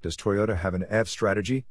Does Toyota have an EV strategy?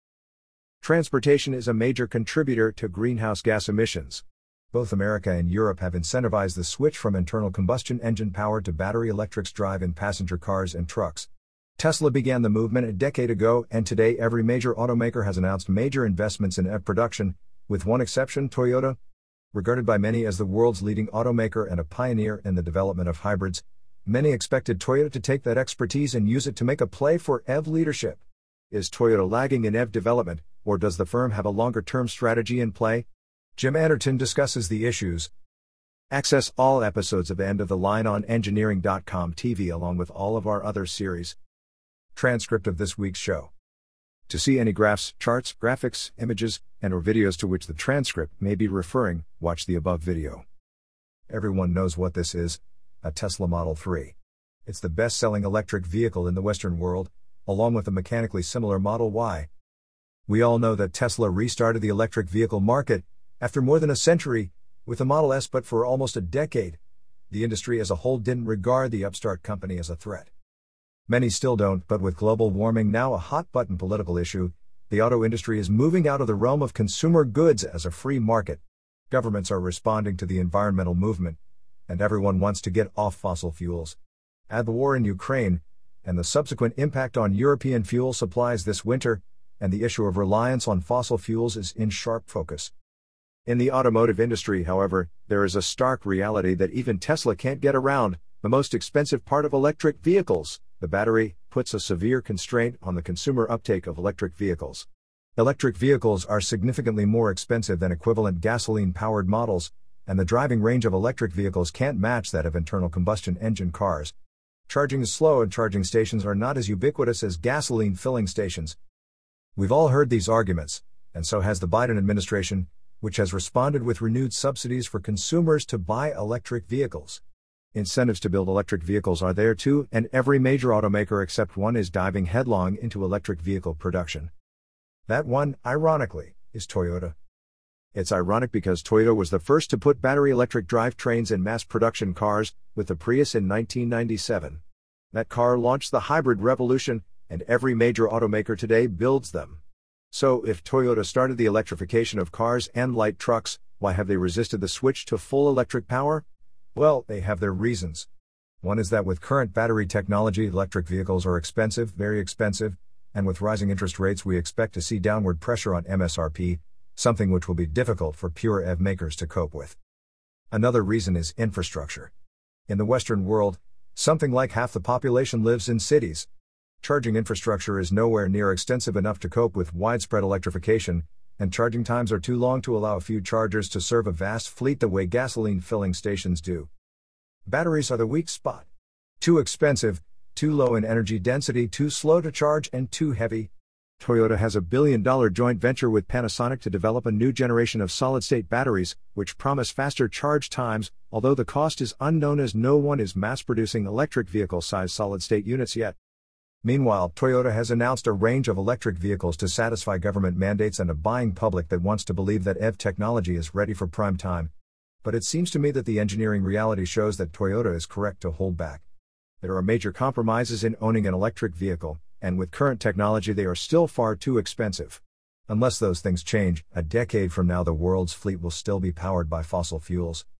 Transportation is a major contributor to greenhouse gas emissions. Both America and Europe have incentivized the switch from internal combustion engine power to battery electrics drive in passenger cars and trucks. Tesla began the movement a decade ago, and today every major automaker has announced major investments in EV production, with one exception, Toyota. Regarded by many as the world's leading automaker and a pioneer in the development of hybrids, many expected Toyota to take that expertise and use it to make a play for EV leadership. Is Toyota lagging in EV development, or does the firm have a longer-term strategy in play? Jim Anderton discusses the issues. Access all episodes of End of the Line on Engineering.com TV along with all of our other series. Transcript of this week's show. To see any graphs, charts, graphics, images, and/or videos to which the transcript may be referring, watch the above video. Everyone knows what this is, a Tesla Model 3. It's the best-selling electric vehicle in the Western world, along with the mechanically similar Model Y. We all know that Tesla restarted the electric vehicle market, after more than a century, with the Model S, but for almost a decade, the industry as a whole didn't regard the upstart company as a threat. Many still don't, but with global warming now a hot-button political issue, the auto industry is moving out of the realm of consumer goods as a free market. Governments are responding to the environmental movement, and everyone wants to get off fossil fuels. Add the war in Ukraine, and the subsequent impact on European fuel supplies this winter, and the issue of reliance on fossil fuels is in sharp focus. In the automotive industry, however, there is a stark reality that even Tesla can't get around. The most expensive part of electric vehicles, the battery, puts a severe constraint on the consumer uptake of electric vehicles. Electric vehicles are significantly more expensive than equivalent gasoline-powered models, and the driving range of electric vehicles can't match that of internal combustion engine cars. Charging is slow and charging stations are not as ubiquitous as gasoline filling stations. We've all heard these arguments, and so has the Biden administration, which has responded with renewed subsidies for consumers to buy electric vehicles. Incentives to build electric vehicles are there too, and every major automaker except one is diving headlong into electric vehicle production. That one, ironically, is Toyota. It's ironic because Toyota was the first to put battery electric drivetrains in mass production cars, with the Prius in 1997. That car launched the hybrid revolution, and every major automaker today builds them. So, if Toyota started the electrification of cars and light trucks, why have they resisted the switch to full electric power? Well, they have their reasons. One is that with current battery technology, electric vehicles are expensive, very expensive, and with rising interest rates we expect to see downward pressure on MSRP, something which will be difficult for pure EV makers to cope with. Another reason is infrastructure. In the Western world, something like half the population lives in cities. Charging infrastructure is nowhere near extensive enough to cope with widespread electrification, and charging times are too long to allow a few chargers to serve a vast fleet the way gasoline filling stations do. Batteries are the weak spot. Too expensive, too low in energy density, too slow to charge, and too heavy. Toyota has a billion-dollar joint venture with Panasonic to develop a new generation of solid-state batteries, which promise faster charge times, although the cost is unknown as no one is mass-producing electric vehicle-sized solid-state units yet. Meanwhile, Toyota has announced a range of electric vehicles to satisfy government mandates and a buying public that wants to believe that EV technology is ready for prime time. But it seems to me that the engineering reality shows that Toyota is correct to hold back. There are major compromises in owning an electric vehicle, and with current technology they are still far too expensive. Unless those things change, a decade from now the world's fleet will still be powered by fossil fuels.